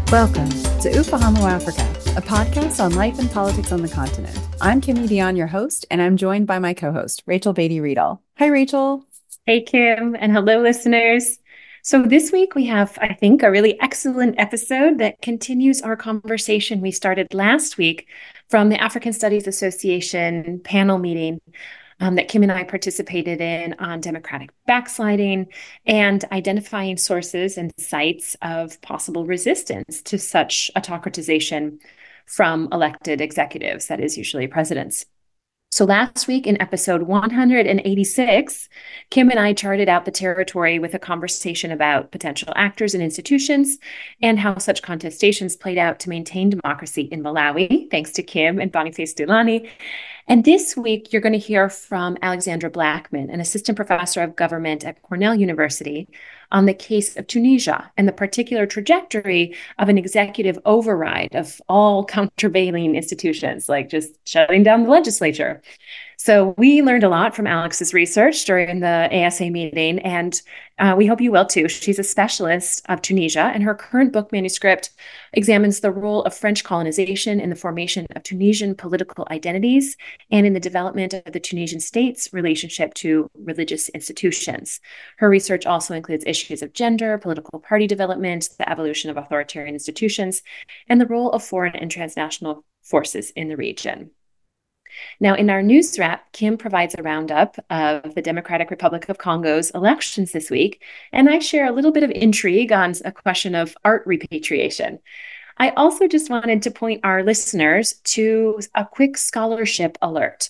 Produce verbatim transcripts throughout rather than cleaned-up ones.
Welcome to Ufahamu Africa, a podcast on life and politics on the continent. I'm Kimmy Dion, your host, and I'm joined by my co-host, Rachel Beatty-Riedel. Hi, Rachel. Hey, Kim, and hello, listeners. So, this week we have, I think, a really excellent episode that continues our conversation we started last week from the African Studies Association panel meeting um, that Kim and I participated in on democratic backsliding and identifying sources and sites of possible resistance to such autocratization from elected executives, that is, usually presidents. So last week in episode one hundred eighty-six, Kim and I charted out the territory with a conversation about potential actors and institutions and how such contestations played out to maintain democracy in Malawi, thanks to Kim and Boniface Dulani. And this week, you're going to hear from Alexandra Blackman, an assistant professor of government at Cornell University, on the case of Tunisia and the particular trajectory of an executive override of all countervailing institutions, like just shutting down the legislature. So we learned a lot from Alex's research during the A S A meeting, and uh, we hope you will too. She's a specialist of Tunisia, and her current book manuscript examines the role of French colonization in the formation of Tunisian political identities and in the development of the Tunisian state's relationship to religious institutions. Her research also includes issues of gender, political party development, the evolution of authoritarian institutions, and the role of foreign and transnational forces in the region. Now, in our news wrap, Kim provides a roundup of the Democratic Republic of Congo's elections this week, and I share a little bit of intrigue on a question of art repatriation. I also just wanted to point our listeners to a quick scholarship alert.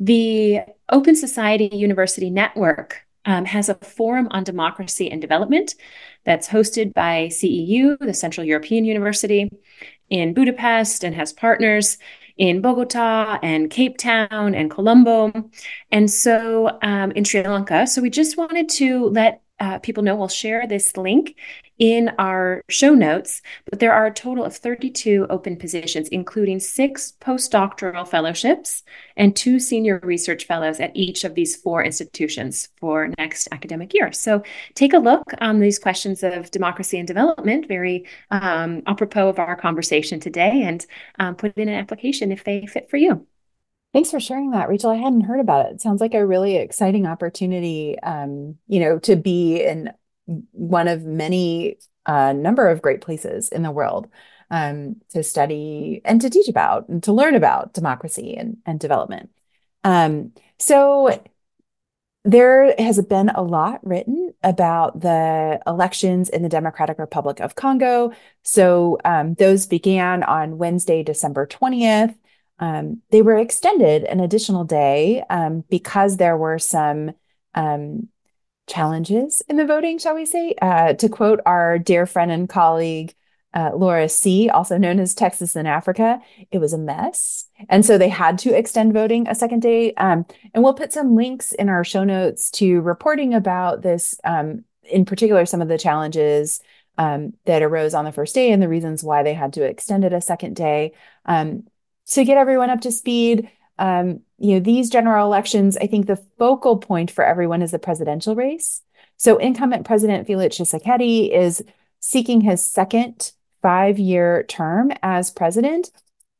The Open Society University Network um, has a forum on democracy and development that's hosted by C E U, the Central European University, in Budapest, and has partners in Bogota and Cape Town and Colombo, and so um, in Sri Lanka. So we just wanted to let uh, people know we'll share this link in our show notes, but there are a total of thirty-two open positions, including six postdoctoral fellowships and two senior research fellows at each of these four institutions for next academic year. So take a look on these questions of democracy and development, very um, apropos of our conversation today, and um, put in an application if they fit for you. Thanks for sharing that, Rachel. I hadn't heard about it. It sounds like a really exciting opportunity, um, you know, to be in one of many uh, number of great places in the world um, to study and to teach about and to learn about democracy and, and development. Um, so there has been a lot written about the elections in the Democratic Republic of Congo. So um, those began on Wednesday, December twentieth. Um, they were extended an additional day um, because there were some um, challenges in the voting, shall we say? Uh, to quote our dear friend and colleague, uh, Laura See, also known as Texas in Africa, it was a mess. And so they had to extend voting a second day. Um, and we'll put some links in our show notes to reporting about this, um, in particular, some of the challenges um, that arose on the first day and the reasons why they had to extend it a second day. Um, to get everyone up to speed, um, you know, these general elections, I think the focal point for everyone is the presidential race. So incumbent President Felix Tshisekedi is seeking his second five-year term as president.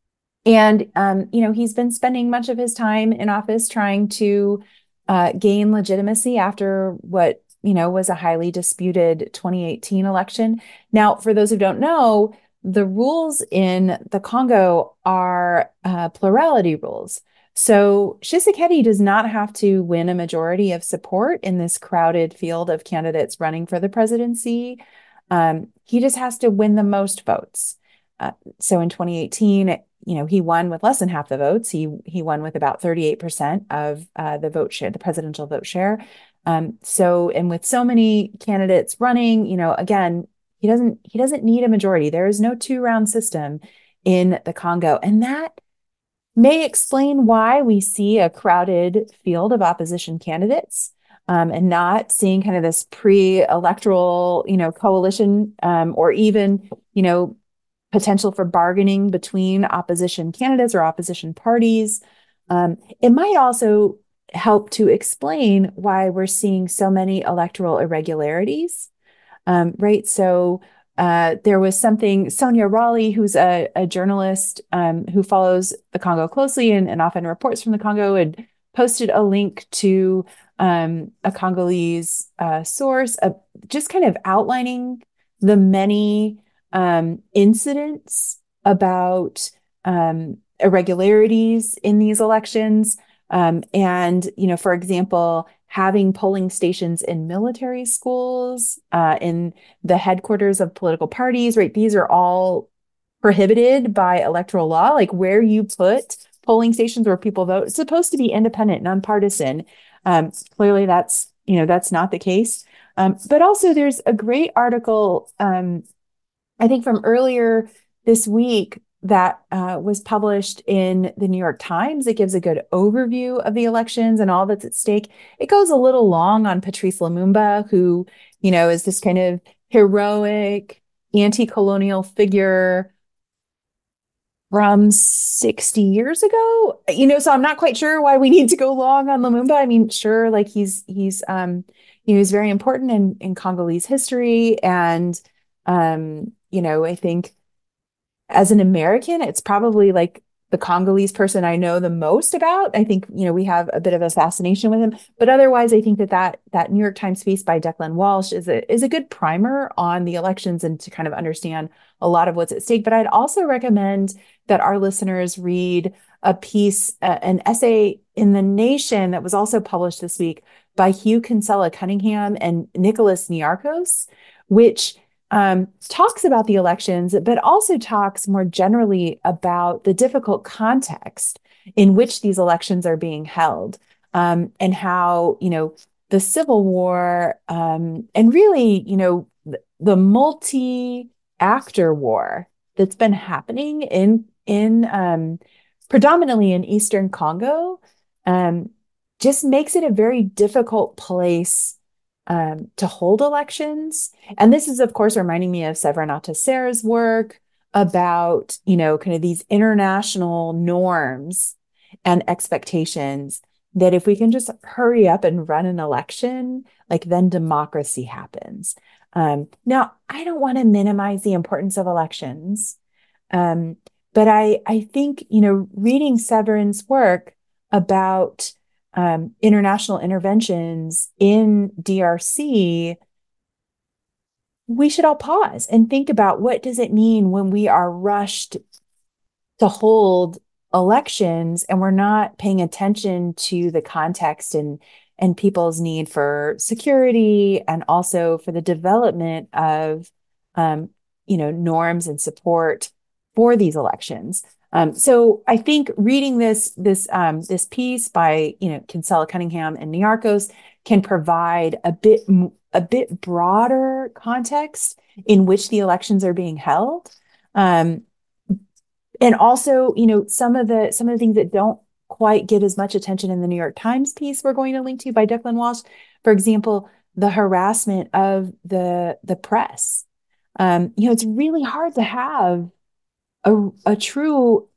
And, um, you know, he's been spending much of his time in office trying to uh, gain legitimacy after what, you know, was a highly disputed twenty eighteen election. Now, for those who don't know, the rules in the Congo are uh, plurality rules. So Tshisekedi does not have to win a majority of support in this crowded field of candidates running for the presidency. Um, he just has to win the most votes. Uh, so in twenty eighteen, you know, he won with less than half the votes. He he won with about thirty-eight percent of uh, the vote share, the presidential vote share. Um, so, and with so many candidates running, you know, again, He doesn't he doesn't need a majority. There is no two-round system in the Congo. And that may explain why we see a crowded field of opposition candidates um, and not seeing kind of this pre-electoral, you know, coalition um, or even, you know, potential for bargaining between opposition candidates or opposition parties. Um, it might also help to explain why we're seeing so many electoral irregularities. Um, right. So uh, there was something, Sonia Raleigh, who's a, a journalist um, who follows the Congo closely and, and often reports from the Congo, had posted a link to um, a Congolese uh, source, uh, just kind of outlining the many um, incidents about um, irregularities in these elections. Um, and, you know, for example, having polling stations in military schools, uh, in the headquarters of political parties, right? These are all prohibited by electoral law. Like where you put polling stations where people vote, it's supposed to be independent, nonpartisan. Um, clearly, that's you know that's not the case. Um, but also, there's a great article, um, I think, from earlier this week that uh, was published in the New York Times. It gives a good overview of the elections and all that's at stake. It goes a little long on Patrice Lumumba, who, you know, is this kind of heroic anti-colonial figure from sixty years ago. You know, so I'm not quite sure why we need to go long on Lumumba. I mean, sure, like he's he's um, you know, he's very important in, in Congolese history. And um, you know, I think as an American, it's probably like the Congolese person I know the most about. I think, you know, we have a bit of a fascination with him, but otherwise, I think that that, that New York Times piece by Declan Walsh is a, is a good primer on the elections and to kind of understand a lot of what's at stake. But I'd also recommend that our listeners read a piece, uh, an essay in The Nation that was also published this week by Hugh Kinsella Cunningham and Nicholas Niarchos, which Um, talks about the elections, but also talks more generally about the difficult context in which these elections are being held, um, and how, you know, the Civil War, um, and really, you know, the, the multi-actor war that's been happening in in um, predominantly in Eastern Congo, um, just makes it a very difficult place um, to hold elections. And this is, of course, reminding me of Séverin Autesserre's work about, you know, kind of these international norms and expectations that if we can just hurry up and run an election, like then democracy happens. Um, now, I don't want to minimize the importance of elections, um, but I, I think, you know, reading Severin's work about um, international interventions in D R C, we should all pause and think about what does it mean when we are rushed to hold elections and we're not paying attention to the context and and people's need for security and also for the development of um, you know norms and support for these elections. Um, so I think reading this this um, this piece by you know Kinsella Cunningham and Niarchos can provide a bit a bit broader context in which the elections are being held. Um, and also, you know, some of the some of the things that don't quite get as much attention in the New York Times piece we're going to link to by Declan Walsh, for example, the harassment of the the press. Um, you know, it's really hard to have a, a true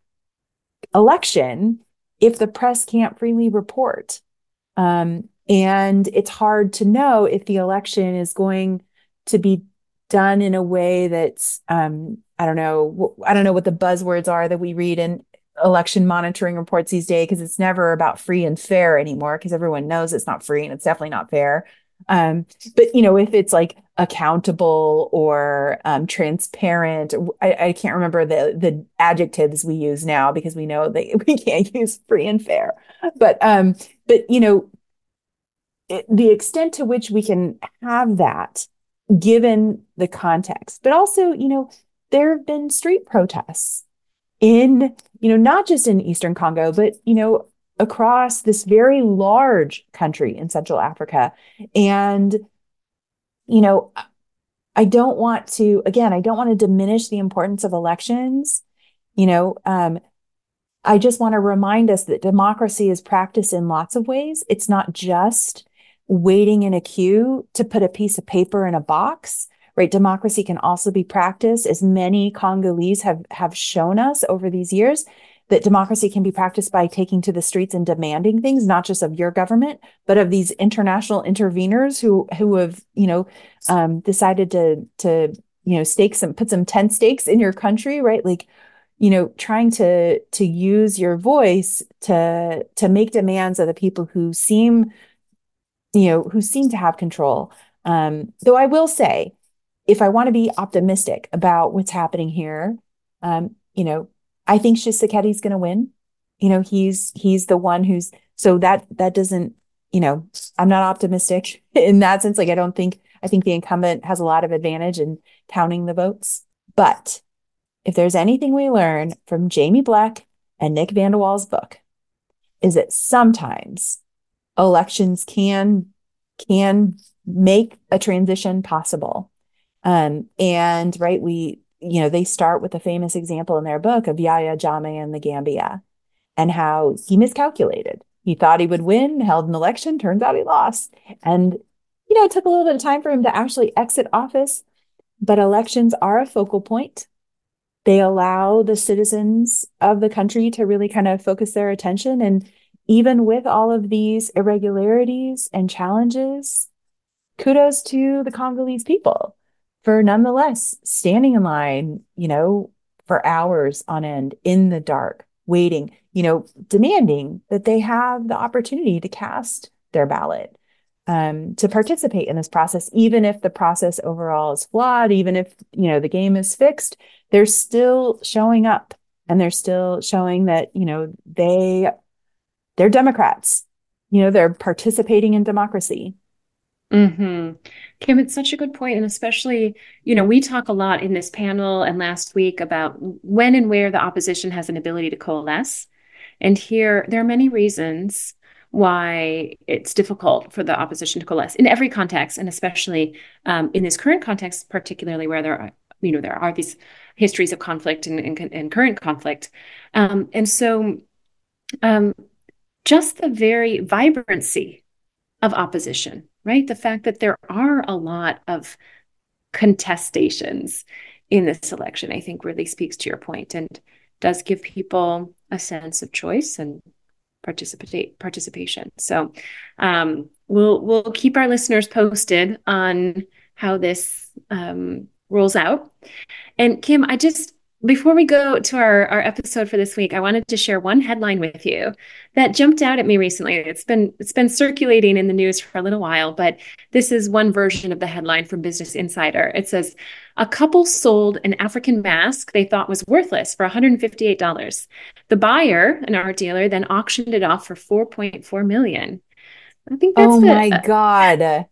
election if the press can't freely report. Um, and it's hard to know if the election is going to be done in a way that's, um, I don't know, I don't know what the buzzwords are that we read in election monitoring reports these days, because it's never about free and fair anymore, because everyone knows it's not free and it's definitely not fair. Um, but, you know, if it's like accountable or um, transparent, I, I can't remember the, the adjectives we use now because we know that we can't use free and fair. But, um, but you know, it, the extent to which we can have that given the context, but also, you know, there have been street protests in, you know, not just in Eastern Congo, but, you know, across this very large country in Central Africa. And, you know, I don't want to, again, I don't want to diminish the importance of elections. You know, um, I just want to remind us that democracy is practiced in lots of ways. It's not just waiting in a queue to put a piece of paper in a box, right? Democracy can also be practiced, as many Congolese have, have shown us over these years, that democracy can be practiced by taking to the streets and demanding things, not just of your government, but of these international interveners who who have, you know, um, decided to to you know, stakes some, put some tent stakes in your country, right? Like, you know, trying to to use your voice to to make demands of the people who seem, you know, who seem to have control. Um, though I will say, if I want to be optimistic about what's happening here, um, you know, I think Tshisekedi's going to win. You know, he's he's the one who's so that that doesn't, you know, I'm not optimistic in that sense. Like, I don't think I think the incumbent has a lot of advantage in counting the votes. But if there's anything we learn from Jamie Black and Nick Van de Wal's book, is that sometimes elections can can make a transition possible. Um, and right, we, you know, they start with a famous example in their book of Yahya Jammeh and the Gambia and how he miscalculated. He thought he would win, held an election, turns out he lost. And, you know, it took a little bit of time for him to actually exit office, but elections are a focal point. They allow the citizens of the country to really kind of focus their attention. And even with all of these irregularities and challenges, kudos to the Congolese people for nonetheless standing in line, you know, for hours on end in the dark, waiting, you know, demanding that they have the opportunity to cast their ballot, um, to participate in this process, even if the process overall is flawed, even if, you know, the game is fixed, they're still showing up and they're still showing that, you know, they, they're Democrats, you know, they're participating in democracy. Mm-hmm. Kim, it's such a good point. And especially, you know, we talk a lot in this panel and last week about when and where the opposition has an ability to coalesce. And here, there are many reasons why it's difficult for the opposition to coalesce in every context, and especially um, in this current context, particularly where there are, you know, there are these histories of conflict and, and, and current conflict. Um, and so um, just the very vibrancy of opposition, right? The fact that there are a lot of contestations in this election, I think really speaks to your point and does give people a sense of choice and participate participation. So um, we'll we'll keep our listeners posted on how this um, rolls out. And Kim, I just before we go to our, our episode for this week, I wanted to share one headline with you that jumped out at me recently. It's been it's been circulating in the news for a little while, but this is one version of the headline from Business Insider. It says, a couple sold an African mask they thought was worthless for one hundred fifty-eight dollars. The buyer, an art dealer, then auctioned it off for four point four million dollars. I think that's Oh my the, God.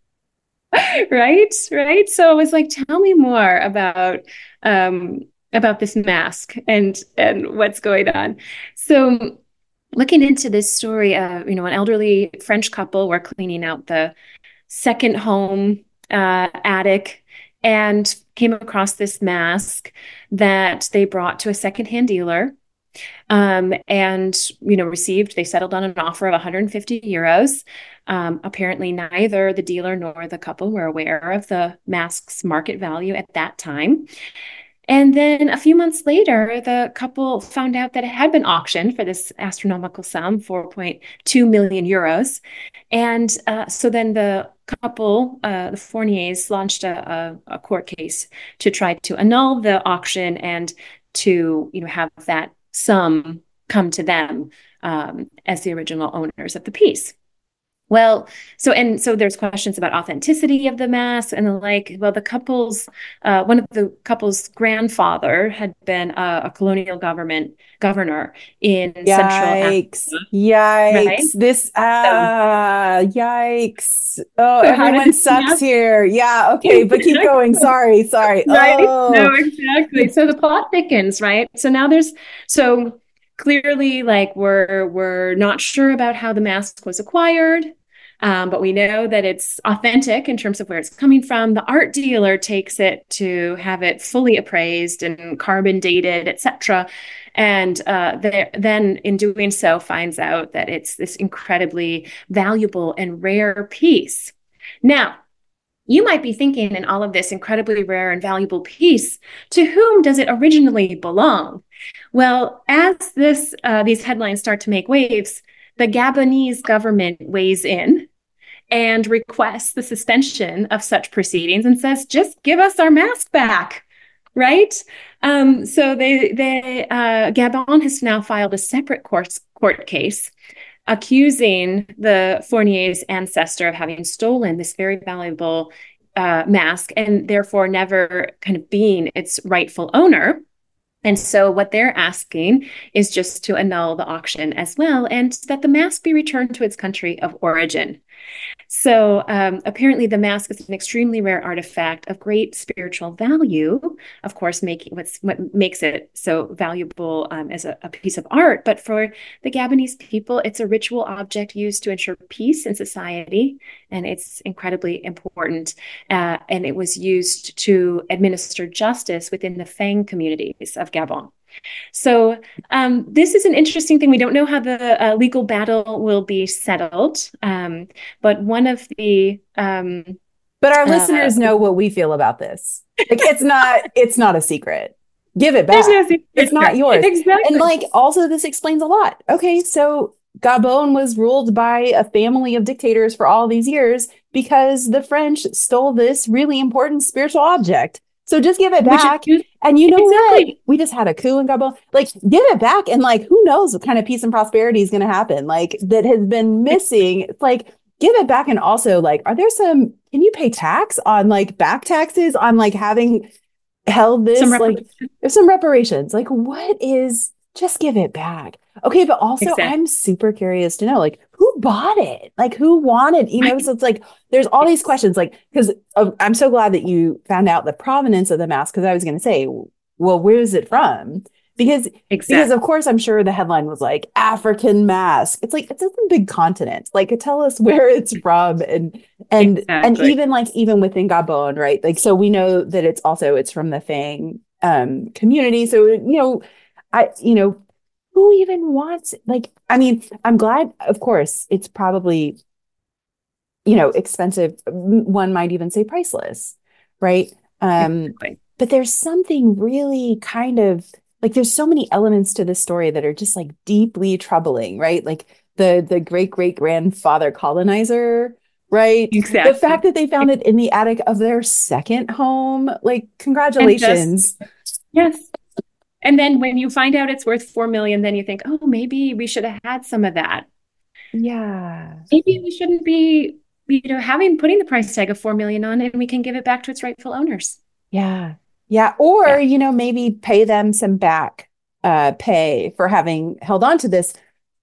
right, right. So it was like, tell me more about um, about this mask and and what's going on. So looking into this story, uh, you know, an elderly French couple were cleaning out the second home uh, attic and came across this mask that they brought to a secondhand dealer. Um, and, you know, received, they settled on an offer of one hundred fifty euros. Um, apparently, neither the dealer nor the couple were aware of the mask's market value at that time. And then a few months later, the couple found out that it had been auctioned for this astronomical sum, four point two million euros. And uh, so then the couple, uh, the Fourniers, launched a, a, a court case to try to annul the auction and to, you know, have that sum come to them um, as the original owners of the piece. Well, so and so there's questions about authenticity of the mask and the like. Well, the couple's uh, one of the couple's grandfather had been a, a colonial government governor in Central Yikes. Africa, right? Yikes. This, So, ah, yikes. Oh, so how did everyone this sucks mask here. Yeah. Okay. But keep going. Sorry. Sorry. right? No, Oh, exactly. So the plot thickens, right? So now there's so clearly like we're we're not sure about how the mask was acquired. Um, but we know that it's authentic in terms of where it's coming from. The art dealer takes it to have it fully appraised and carbon dated, et cetera. And uh, then in doing so, finds out that it's this incredibly valuable and rare piece. Now, you might be thinking in all of this incredibly rare and valuable piece, to whom does it originally belong? Well, as this uh, these headlines start to make waves, the Gabonese government weighs in and requests the suspension of such proceedings and says, just give us our mask back. Right. Um, so they, they, uh, Gabon has now filed a separate court, court case accusing the Fournier's ancestor of having stolen this very valuable uh, mask and therefore never kind of being its rightful owner. And so what they're asking is just to annul the auction as well, and that the mask be returned to its country of origin. So um, apparently the mask is an extremely rare artifact of great spiritual value, of course, making what's what makes it so valuable um, as a, a piece of art. But for the Gabonese people, it's a ritual object used to ensure peace in society, and it's incredibly important. Uh, and it was used to administer justice within the Fang communities of Gabon. So um, this is an interesting thing. We don't know how the uh, legal battle will be settled, um, but one of the um, but our uh, listeners know what we feel about this. Like it's not it's not a secret. Give it back. No it's not yours. Exactly. And like also this explains a lot. Okay, so Gabon was ruled by a family of dictators for all these years because the French stole this really important spiritual object. So just give it back. Is, and you know exactly. what? We just had a coup in Gabon. Like, give it back. And like, who knows what kind of peace and prosperity is going to happen? Like, that has been missing. It's like, give it back. And also, like, are there some, can you pay tax on like back taxes on like having held this? Some like, there's some reparations. Like, what is, just give it back. Okay. But also, exactly. I'm super curious to know, like, who bought it? Like, who wanted, you know? So it's like, there's all these questions, like, because uh, I'm so glad that you found out the provenance of the mask, because I was going to say, well, where is it from? Because, exactly. because of course, I'm sure the headline was like, African mask. It's like, it's a big continent. Like, tell us where it's from. And, and, exactly. and even like, even within Gabon, right? Like, so we know that it's also, it's from the Fang um, community. So, you know, I, you know, who even wants, like, I mean, I'm glad, of course, it's probably, you know, expensive. One might even say priceless, right? Um, exactly. But there's something really kind of, like, there's so many elements to this story that are just like deeply troubling, right? Like the, the great, great grandfather colonizer, right? Exactly. The fact that they found it in the attic of their second home, like, congratulations. Just, yes. And then when you find out it's worth four million, then you think, oh, maybe we should have had some of that. Yeah. Maybe we shouldn't be, you know, having putting the price tag of four million on it, and we can give it back to its rightful owners. Yeah. Yeah. Or, yeah. you know, maybe pay them some back uh, pay for having held on to this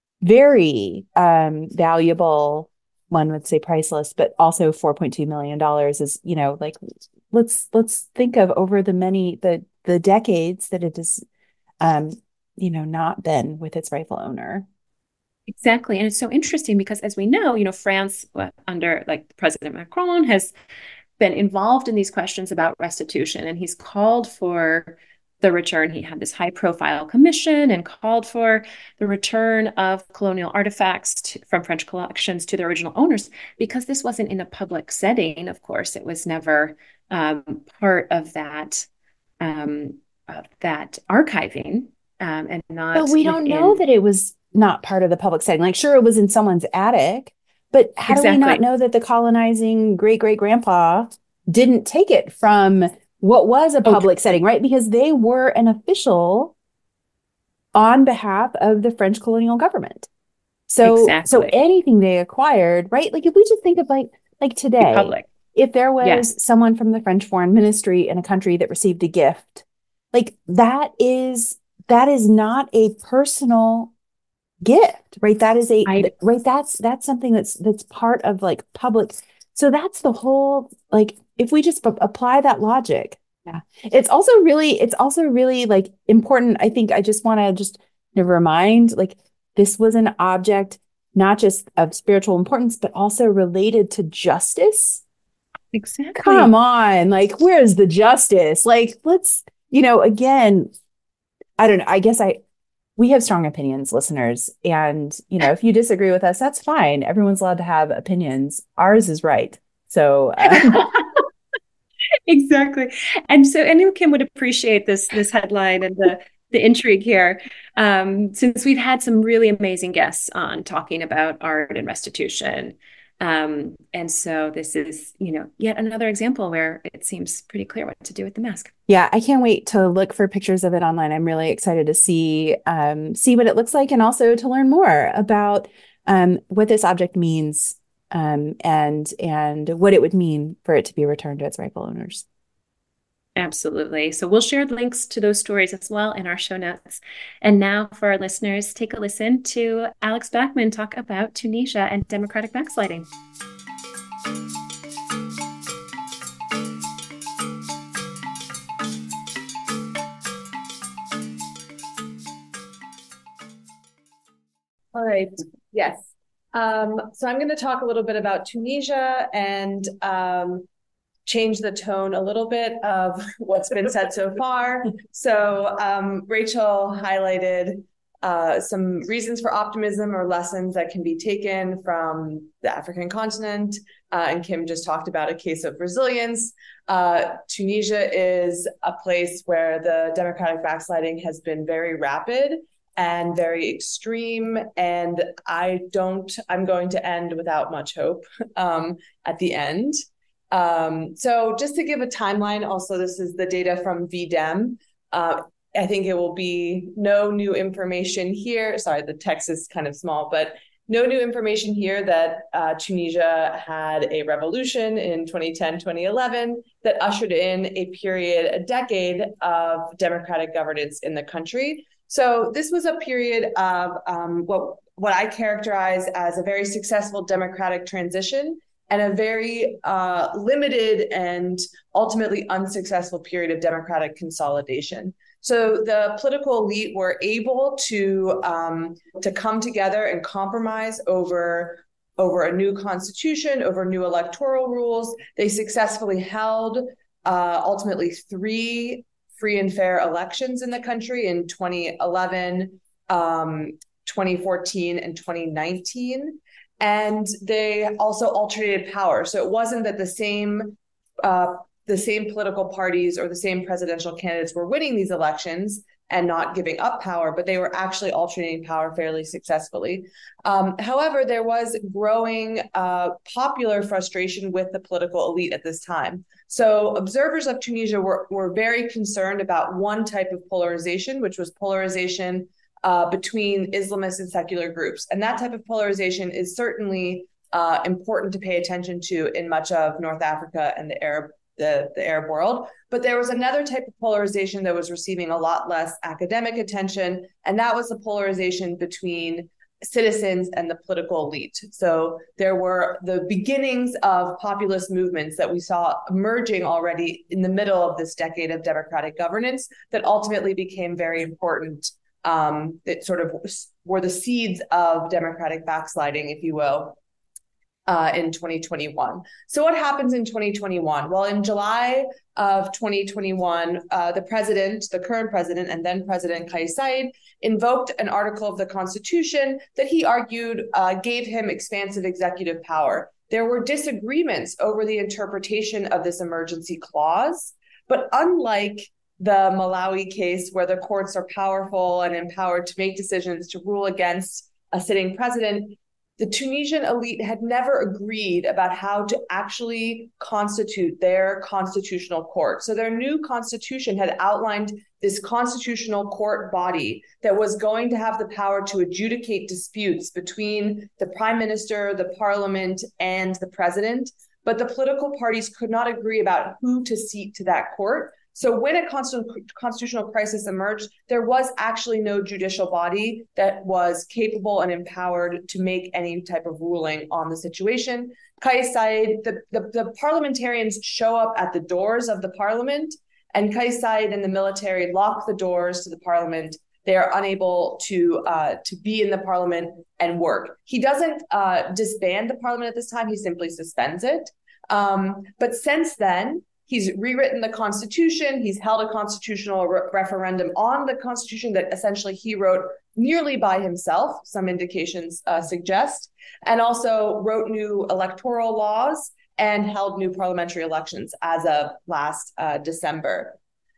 very um, valuable, one would say priceless, but also four point two million dollars is, you know, like, let's, let's think of over the many, the, the decades that it has, um, you know, not been with its rightful owner. Exactly. And it's so interesting because, as we know, you know, France uh, under like President Macron has been involved in these questions about restitution, and he's called for the return. He had this high profile commission and called for the return of colonial artifacts to, from French collections to their original owners, because this wasn't in a public setting. Of course, it was never um, part of that um, of that archiving, um, and not. But we don't within... know that it was not part of the public setting. Like, sure, it was in someone's attic, but how exactly. do we not know that the colonizing great great grandpa didn't take it from what was a public okay. setting, right? Because they were an official on behalf of the French colonial government. So, exactly. so anything they acquired, right? Like, if we just think of like, like today, public. If there was yes. someone from the French foreign ministry in a country that received a gift, like that is, that is not a personal gift, right? That is a, I, right. That's, that's something that's, that's part of like public. So that's the whole, like, if we just p- apply that logic, yeah, it's also really, it's also really like important. I think I just want to just you know, remind, like, this was an object, not just of spiritual importance, but also related to justice. Exactly. Come on. Like, where's the justice? Like, let's, you know, again, I don't know. I guess I, we have strong opinions, listeners. And, you know, if you disagree with us, that's fine. Everyone's allowed to have opinions. Ours is right. So, uh, exactly. And so, I knew Kim would appreciate this, this headline and the, the intrigue here, um, since we've had some really amazing guests on talking about art and restitution. Um, and so this is, you know, yet another example where it seems pretty clear what to do with the mask. Yeah, I can't wait to look for pictures of it online. I'm really excited to see um, see what it looks like and also to learn more about um, what this object means um, and and what it would mean for it to be returned to its rightful owners. Absolutely. So we'll share links to those stories as well in our show notes. And now for our listeners, take a listen to Alex Bachman talk about Tunisia and democratic backsliding. All right. Yes. Um, so I'm going to talk a little bit about Tunisia and um, change the tone a little bit of what's been said so far. So um, Rachel highlighted uh, some reasons for optimism or lessons that can be taken from the African continent. Uh, and Kim just talked about a case of resilience. Uh, Tunisia is a place where the democratic backsliding has been very rapid and very extreme. And I don't, I'm going to end without much hope um, at the end. Um, so just to give a timeline, also, this is the data from V DEM. Uh, I think it will be no new information here. Sorry, the text is kind of small, but no new information here that uh, Tunisia had a revolution in twenty ten, twenty eleven that ushered in a period, a decade of democratic governance in the country. So this was a period of um, what, what I characterize as a very successful democratic transition and a very uh, limited and ultimately unsuccessful period of democratic consolidation. So the political elite were able to um, to come together and compromise over, over a new constitution, over new electoral rules. They successfully held uh, ultimately three free and fair elections in the country in twenty eleven, um, twenty fourteen, and twenty nineteen. And they also alternated power. So it wasn't that the same uh, the same political parties or the same presidential candidates were winning these elections and not giving up power, but they were actually alternating power fairly successfully. Um, however, there was growing uh, popular frustration with the political elite at this time. So observers of Tunisia were, were very concerned about one type of polarization, which was polarization uh, between Islamist and secular groups. And that type of polarization is certainly uh, important to pay attention to in much of North Africa and the Arab The, the Arab world. But there was another type of polarization that was receiving a lot less academic attention, and that was the polarization between citizens and the political elite. So there were the beginnings of populist movements that we saw emerging already in the middle of this decade of democratic governance that ultimately became very important. Um, that sort of were the seeds of democratic backsliding, if you will. Uh, in twenty twenty-one. So what happens in twenty twenty-one? Well, in July of twenty twenty-one, uh, the president, the current president, and then President Kais Saied invoked an article of the Constitution that he argued uh, gave him expansive executive power. There were disagreements over the interpretation of this emergency clause, but unlike the Malawi case where the courts are powerful and empowered to make decisions to rule against a sitting president, the Tunisian elite had never agreed about how to actually constitute their constitutional court. So their new constitution had outlined this constitutional court body that was going to have the power to adjudicate disputes between the prime minister, the parliament, and the president. But the political parties could not agree about who to seat to that court. So when a constitutional crisis emerged, there was actually no judicial body that was capable and empowered to make any type of ruling on the situation. Kais Saied, the, the, the parliamentarians show up at the doors of the parliament, and Kais Saied and the military lock the doors to the parliament. They are unable to uh, to be in the parliament and work. He doesn't uh, disband the parliament at this time, he simply suspends it. Um, but since then, he's rewritten the Constitution. He's held a constitutional re- referendum on the Constitution that essentially he wrote nearly by himself, some indications uh, suggest, and also wrote new electoral laws and held new parliamentary elections as of last uh, December.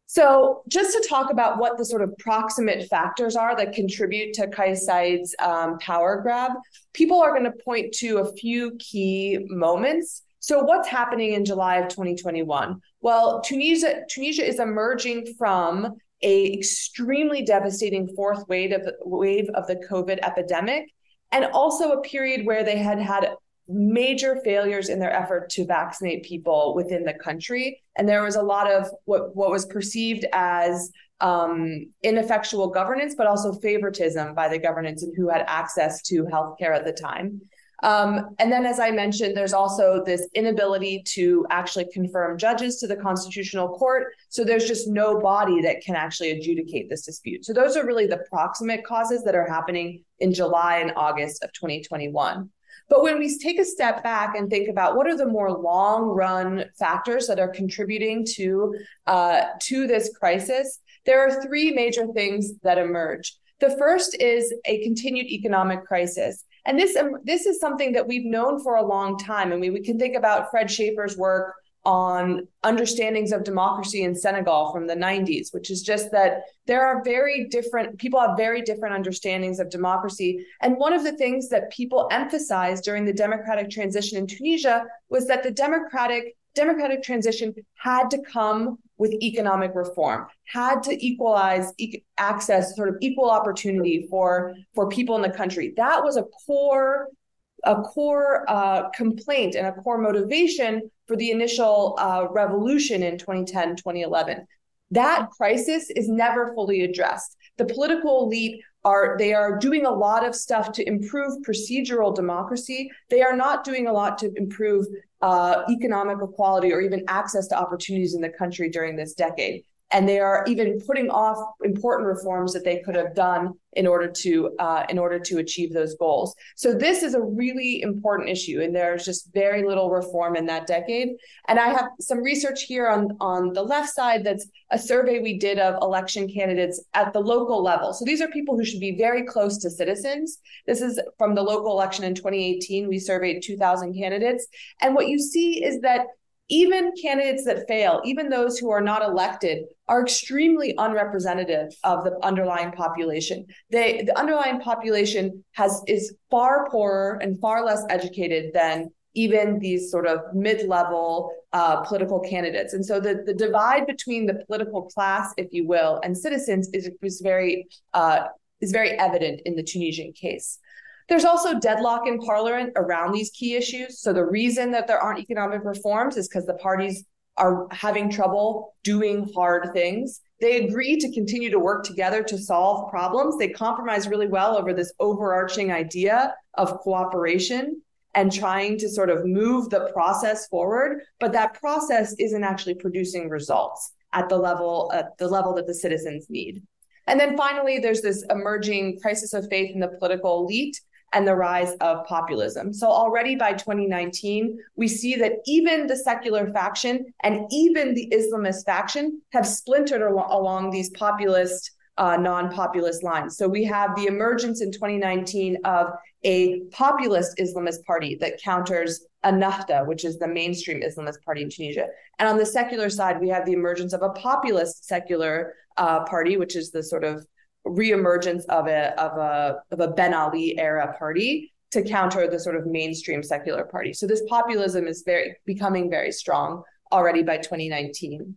So just to talk about what the sort of proximate factors are that contribute to Kais Said's um, power grab, people are going to point to a few key moments. So what's happening in July of twenty twenty-one? Well, Tunisia, Tunisia is emerging from a extremely devastating fourth wave of, wave of the COVID epidemic, and also a period where they had had major failures in their effort to vaccinate people within the country. And there was a lot of what, what was perceived as um, ineffectual governance, but also favoritism by the governance and who had access to healthcare at the time. Um, and then, as I mentioned, there's also this inability to actually confirm judges to the Constitutional Court. So there's just no body that can actually adjudicate this dispute. So those are really the proximate causes that are happening in July and August of twenty twenty-one. But when we take a step back and think about what are the more long-run factors that are contributing to, uh, to this crisis, there are three major things that emerge. The first is a continued economic crisis. And this, um, this is something that we've known for a long time. I mean, we can think about Fred Schaefer's work on understandings of democracy in Senegal from the nineties, which is just that there are very different, people have very different understandings of democracy. And one of the things that people emphasized during the democratic transition in Tunisia was that the democratic democratic transition had to come with economic reform, had to equalize e- access, sort of equal opportunity for, for people in the country. That was a core a core uh, complaint and a core motivation for the initial uh, revolution in twenty ten, twenty eleven. That crisis is never fully addressed. The political elite are, they are doing a lot of stuff to improve procedural democracy. They are not doing a lot to improve uh, economic equality or even access to opportunities in the country during this decade. And they are even putting off important reforms that they could have done in order to uh, in order to achieve those goals. So this is a really important issue, and there's just very little reform in that decade. And I have some research here on, on the left side that's a survey we did of election candidates at the local level. So these are people who should be very close to citizens. This is from the local election in twenty eighteen. We surveyed two thousand candidates. And what you see is that even candidates that fail, even those who are not elected, are extremely unrepresentative of the underlying population. They, the underlying population has is far poorer and far less educated than even these sort of mid-level uh, political candidates. And so the, the divide between the political class, if you will, and citizens is, is very uh, is very evident in the Tunisian case. There's also deadlock in parliament around these key issues. So the reason that there aren't economic reforms is because the parties are having trouble doing hard things. They agree to continue to work together to solve problems. They compromise really well over this overarching idea of cooperation and trying to sort of move the process forward. But that process isn't actually producing results at the level, at the level that the citizens need. And then finally, there's this emerging crisis of faith in the political elite and the rise of populism. So already by twenty nineteen, we see that even the secular faction and even the Islamist faction have splintered al- along these populist, uh, non-populist lines. So we have the emergence in twenty nineteen of a populist Islamist party that counters Ennahda, which is the mainstream Islamist party in Tunisia. And on the secular side, we have the emergence of a populist secular uh, party, which is the sort of reemergence of a of a of a Ben Ali era party to counter the sort of mainstream secular party. So this populism is very becoming very strong already by twenty nineteen.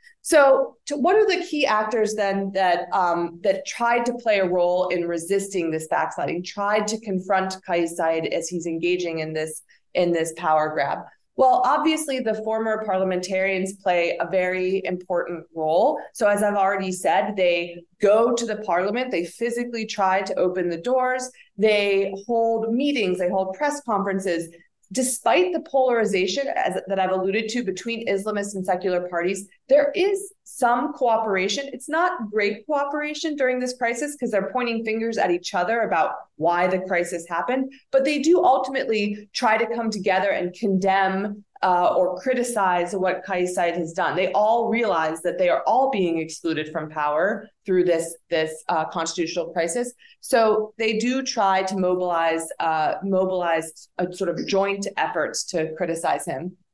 So to, what are the key actors then that um, that tried to play a role in resisting this backsliding, tried to confront Kais Said as he's engaging in this in this power grab? Well, obviously, the former parliamentarians play a very important role. So as I've already said, they go to the parliament, they physically try to open the doors, they hold meetings, they hold press conferences. Despite the polarization as, that I've alluded to between Islamist and secular parties, there is some cooperation. It's not great cooperation during this crisis because they're pointing fingers at each other about why the crisis happened, but they do ultimately try to come together and condemn uh, or criticize what Kais Said has done. They all realize that they are all being excluded from power through this, this uh, constitutional crisis. So they do try to mobilize, uh, mobilize a sort of joint efforts to criticize him.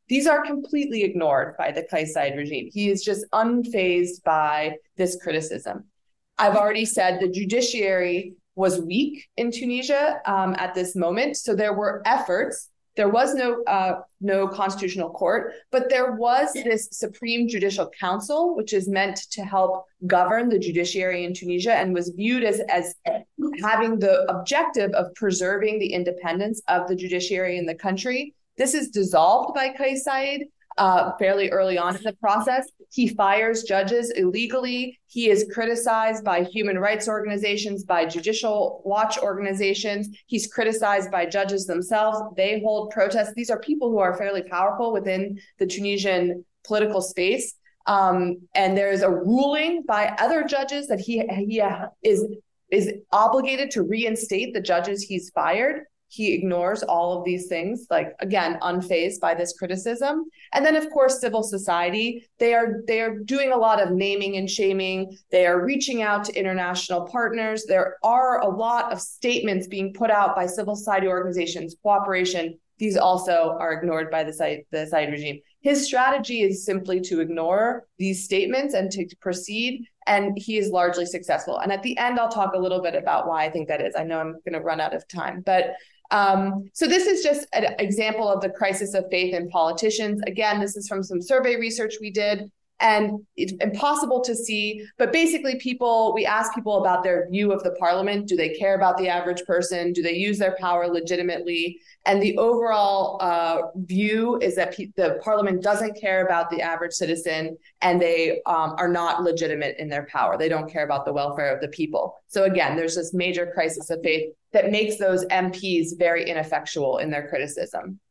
These are completely ignored by the Kais Saied regime. He is just unfazed by this criticism. I've already said the judiciary was weak in Tunisia um, at this moment. So there were efforts. There was no uh, no constitutional court, but there was this Supreme Judicial Council, which is meant to help govern the judiciary in Tunisia and was viewed as, as having the objective of preserving the independence of the judiciary in the country. This is dissolved by Kais Saied uh, fairly early on in the process. He fires judges illegally. He is criticized by human rights organizations, by judicial watch organizations. He's criticized by judges themselves. They hold protests. These are people who are fairly powerful within the Tunisian political space. Um, and there is a ruling by other judges that he, he is, is obligated to reinstate the judges he's fired. He ignores all of these things, like, again, unfazed by this criticism. And then, of course, civil society, they are they are doing a lot of naming and shaming. They are reaching out to international partners. There are a lot of statements being put out by civil society organizations, cooperation. These also are ignored by the Saied, the Saied regime. His strategy is simply to ignore these statements and to proceed, and he is largely successful. And at the end, I'll talk a little bit about why I think that is. I know I'm going to run out of time, but Um, so this is just an example of the crisis of faith in politicians. Again, this is from some survey research we did, and it's impossible to see, but basically people, we ask people about their view of the parliament. Do they care about the average person? Do they use their power legitimately? And the overall uh, view is that pe- the parliament doesn't care about the average citizen, and they um, are not legitimate in their power. They don't care about the welfare of the people. So again, there's this major crisis of faith that makes those M Ps very ineffectual in their criticism.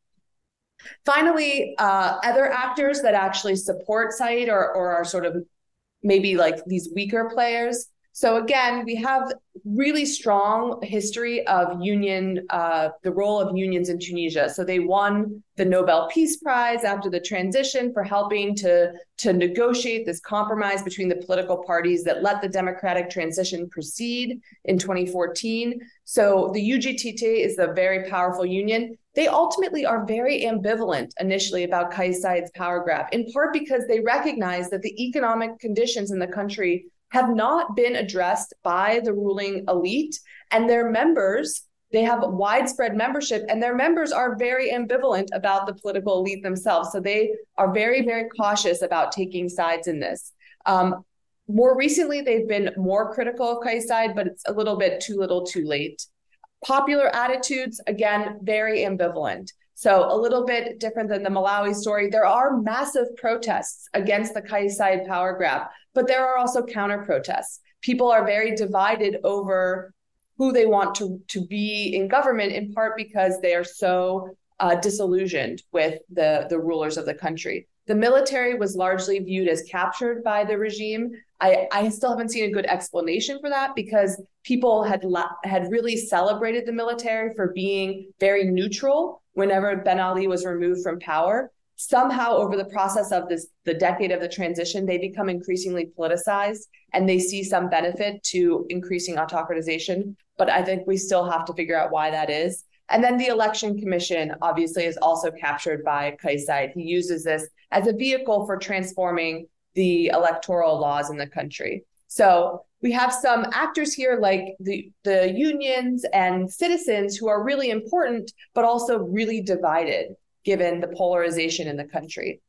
Finally, uh, other actors that actually support Saied or, or are sort of maybe like these weaker players. So again, we have really strong history of union, uh, the role of unions in Tunisia. So they won the Nobel Peace Prize after the transition for helping to, to negotiate this compromise between the political parties that let the democratic transition proceed in twenty fourteen. So the U G T T is a very powerful union. They ultimately are very ambivalent initially about Kais Saied's power grab, in part because they recognize that the economic conditions in the country have not been addressed by the ruling elite, and their members, they have widespread membership, and their members are very ambivalent about the political elite themselves. So they are very, very cautious about taking sides in this. Um, more recently, they've been more critical of Kais Saied, but it's a little bit too little too late. Popular attitudes, again, very ambivalent. So a little bit different than the Malawi story. There are massive protests against the Kais Saied power grab, but there are also counter protests. People are very divided over who they want to, to be in government, in part because they are so uh, disillusioned with the, the rulers of the country. The military was largely viewed as captured by the regime. I, I still haven't seen a good explanation for that, because people had la- had really celebrated the military for being very neutral whenever Ben Ali was removed from power. Somehow over the process of this, the decade of the transition, they become increasingly politicized, and they see some benefit to increasing autocratization. But I think we still have to figure out why that is. And then the election commission obviously is also captured by Kais Saied. He uses this as a vehicle for transforming the electoral laws in the country. So we have some actors here like the, the unions and citizens who are really important, but also really divided given the polarization in the country.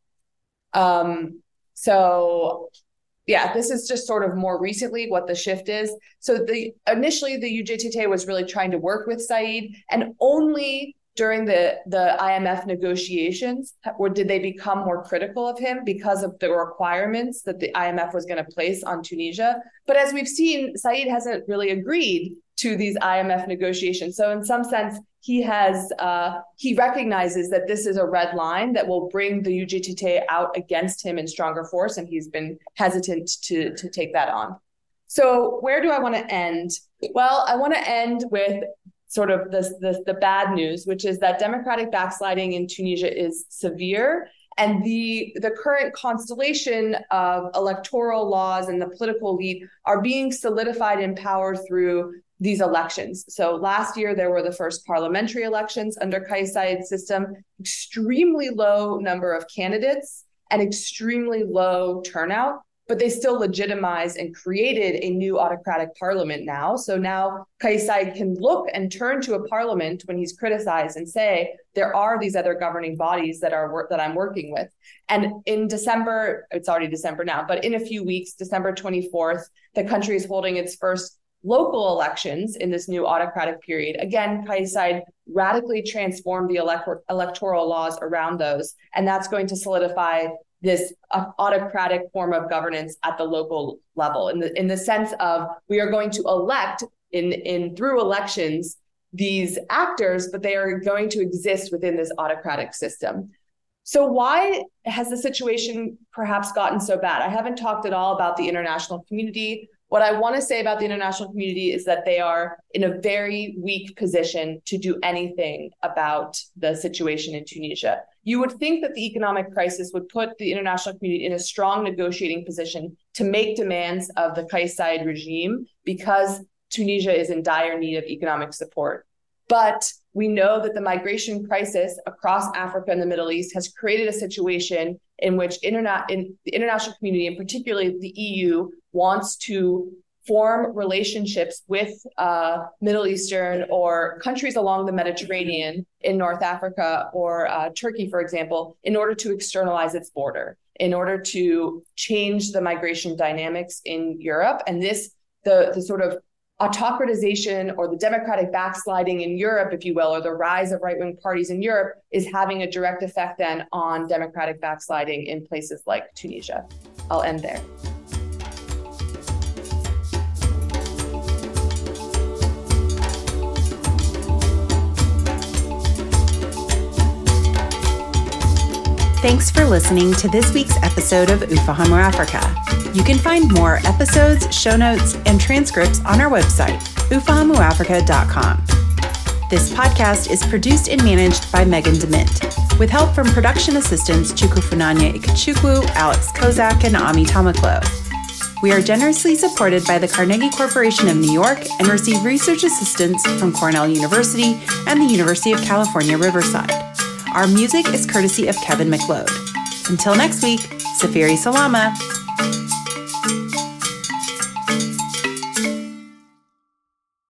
Um, so yeah, this is just sort of more recently what the shift is. So the initially the U G T T was really trying to work with Saied, and only during the, the I M F negotiations or did they become more critical of him because of the requirements that the I M F was going to place on Tunisia. But as we've seen, Saied hasn't really agreed to these I M F negotiations. So in some sense, he has uh, he recognizes that this is a red line that will bring the U G T T out against him in stronger force, and he's been hesitant to, to take that on. So where do I want to end? Well, I want to end with sort of this, this the bad news, which is that democratic backsliding in Tunisia is severe, And the, the current constellation of electoral laws and the political elite are being solidified in power through these elections. So last year, there were the first parliamentary elections under Kais Saied's system, extremely low number of candidates and extremely low turnout, but they still legitimized and created a new autocratic parliament now. So now Kais Saied can look and turn to a parliament when he's criticized and say, there are these other governing bodies that are that I'm working with. And in December, it's already December now, but in a few weeks, December twenty-fourth, the country is holding its first local elections in this new autocratic period. Again, Kais Saied radically transformed the elect- electoral laws around those, and that's going to solidify this uh, autocratic form of governance at the local level, in the in the sense of we are going to elect in in through elections these actors, but they are going to exist within this autocratic system. So why has the situation perhaps gotten so bad? I haven't talked at all about the international community. What I want to say about the international community is that they are in a very weak position to do anything about the situation in Tunisia. You would think that the economic crisis would put the international community in a strong negotiating position to make demands of the Kais Saied regime because Tunisia is in dire need of economic support. But we know that the migration crisis across Africa and the Middle East has created a situation in which interna- in the international community, and particularly the E U, wants to form relationships with uh, Middle Eastern or countries along the Mediterranean in North Africa or uh, Turkey, for example, in order to externalize its border, in order to change the migration dynamics in Europe. And this, the, the sort of autocratization or the democratic backsliding in Europe, if you will, or the rise of right-wing parties in Europe is having a direct effect then on democratic backsliding in places like Tunisia. I'll end there. Thanks for listening to this week's episode of Ufahamu Africa. You can find more episodes, show notes, and transcripts on our website, ufahamu africa dot com. This podcast is produced and managed by Megan DeMint, with help from production assistants Chukwufunanya Ikechukwu, Alex Kozak, and Ami Tamaklo. We are generously supported by the Carnegie Corporation of New York and receive research assistance from Cornell University and the University of California, Riverside. Our music is courtesy of Kevin MacLeod. Until next week, Safiri Salama.